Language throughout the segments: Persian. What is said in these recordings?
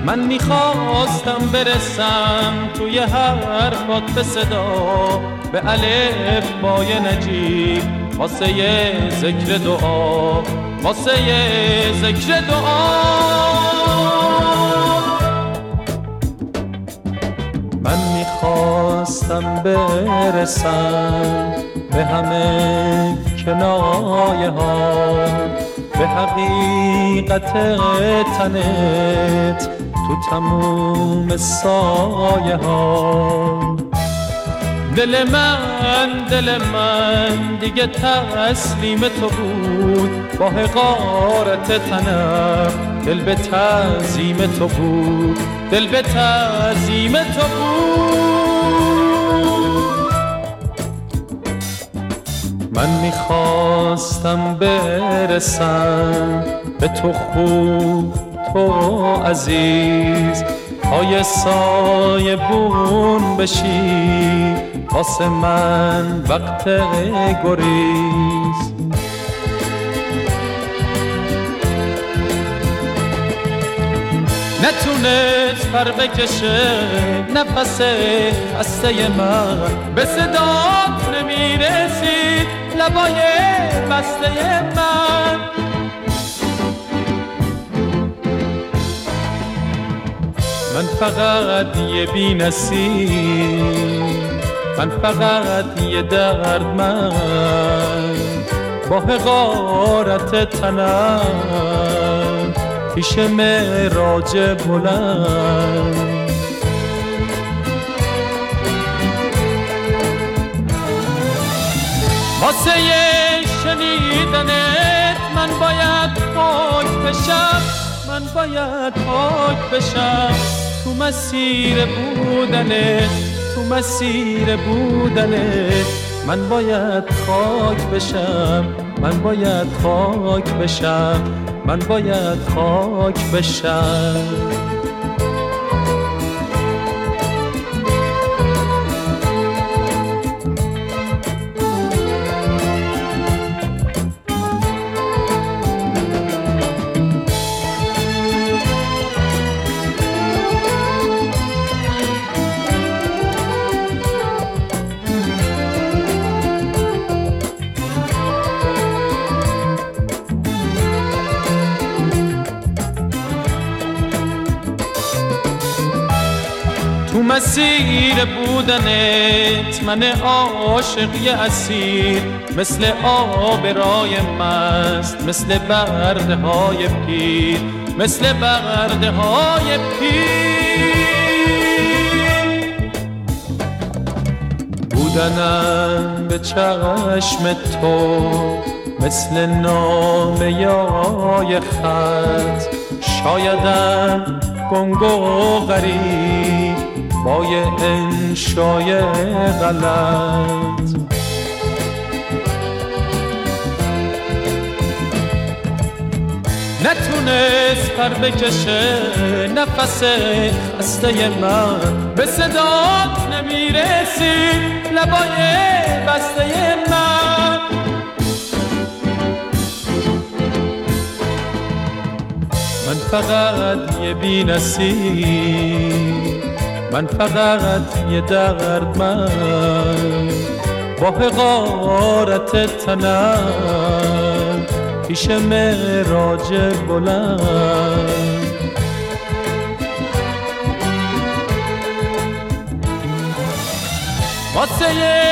من میخواستم برسم توی حرفات به صدا، به الف بای نجیب واسه یه ذکر دعا، واسه یه ذکر دعا. من میخواستم برسم به همه کنایه ها، به حقیقت تنت تو تموم سایه ها. دل من دیگه تسلیم تو بود، با حقارت تنم دل به تعظیم تو بود، دل به تعظیم تو بود. من میخواستم برسم به تو خوب، تو عزیز، پای سایه بون بشی واسه من وقت گریز. نتونست پر بکشه نفس خسته من، به صدات نمیرسید لبای بسته من. من فقط یه بی‌نصیب، من فقط یه دردمند، با حقارت تنم پیش معراج بلند. واسه یه شنیدنت من باید پاک بشم، من باید پاک بشم تو مسیر بودنت، تو مسیر بودنت. من باید خاک بشم، من باید خاک بشم، من باید خاک بشم. تو مسیر بودنت من عاشقی اسیر، مثل آب رای مست، مثل برده های پیر، مثل برده های پیر. بودنم به چشم تو مثل نامه یای خط، شایدم گنگ و غریب با یه انشای غلط. نتونست پر بکشه نفس خسته من، به صدات نمیرسید لبای بسته من. من فقط یه بی‌نصیب، من فقط یه دردمند، با حقارت تنم پیش معراج بلند. واسه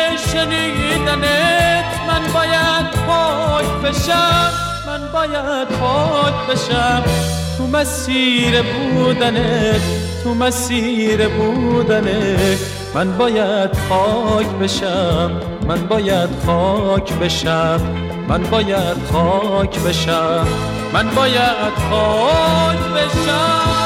شنیدنت من باید پاک بشم، من باید پاک بشم تو مسیر بودنت، تو مسیر بودنت. من باید خاک بشم، من باید خاک بشم، من باید خاک بشم، من باید خاک بشم.